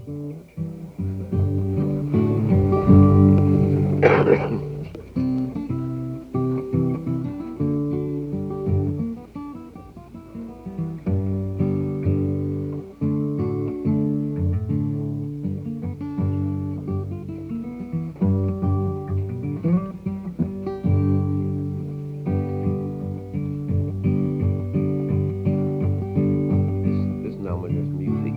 This number is music.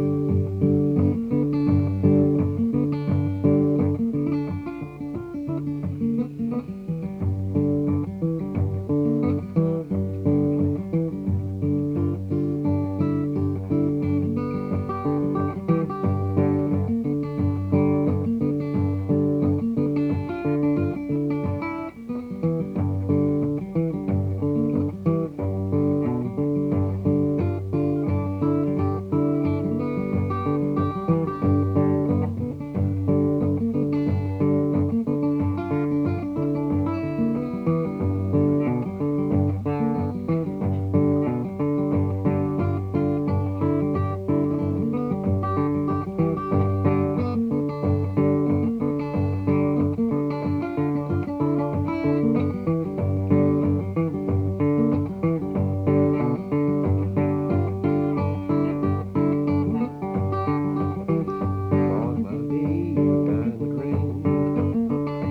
Cause my baby diamond ring.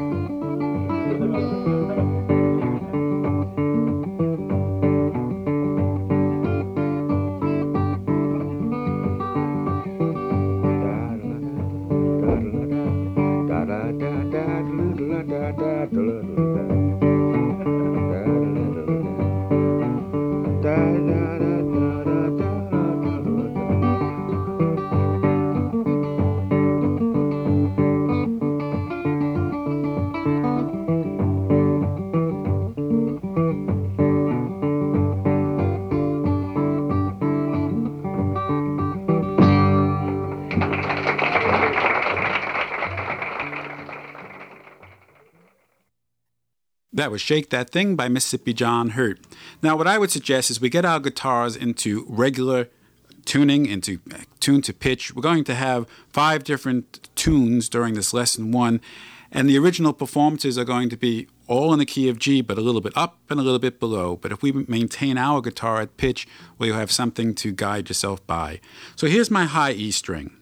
That was Shake That Thing by Mississippi John Hurt. Now, what I would suggest is we get our guitars into regular tuning, into tune to pitch. We're going to have 5 different tunes during this lesson 1, and the original performances are going to be all in the key of G, but a little bit up and a little bit below. But if we maintain our guitar at pitch, we'll have something to guide yourself by. So here's my high E string.